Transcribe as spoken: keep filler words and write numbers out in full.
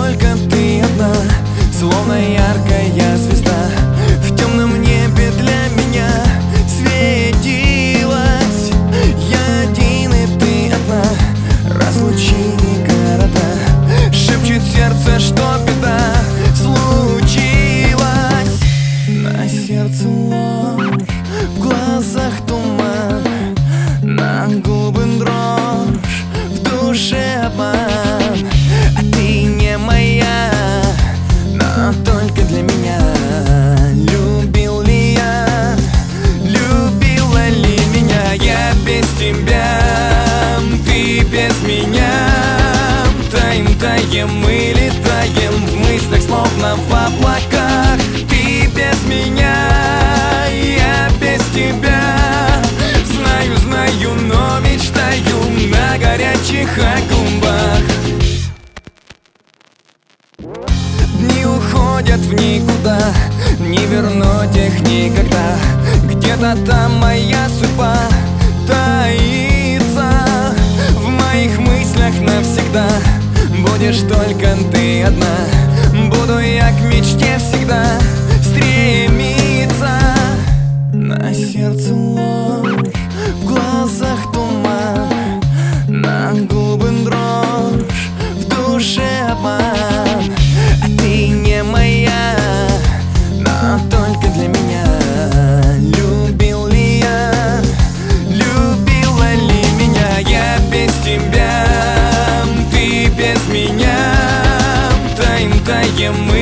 только ты одна, словно яркая звезда в темном небе для меня светилась. Я один и ты одна, разлучили города, шепчет сердце, что беда случилась. На сердце ложь, в глазах туман, на губы дрожь, в душе обман. А ты не моя, но только для меня. Любил ли я, любила ли меня? Я без тебя, ты без меня. Таем, таем, мы летаем в мыслях, словно в облаках. Ты без меня, я без тебя. Знаю, знаю, но мечтаю на горячих клумбах. Дни уходят в никуда, не вернуть их никогда. Где-то там моя судьба таится, в моих мыслях навсегда будешь только ты одна. Буду я к мечте всегда стремиться. На сердце ложь, в глазах туман, на губы дрожь, в душе обман. А ты не моя, но только для меня. Любил ли я, любила ли меня? Я без тебя, ты без меня. Таем, таем, мы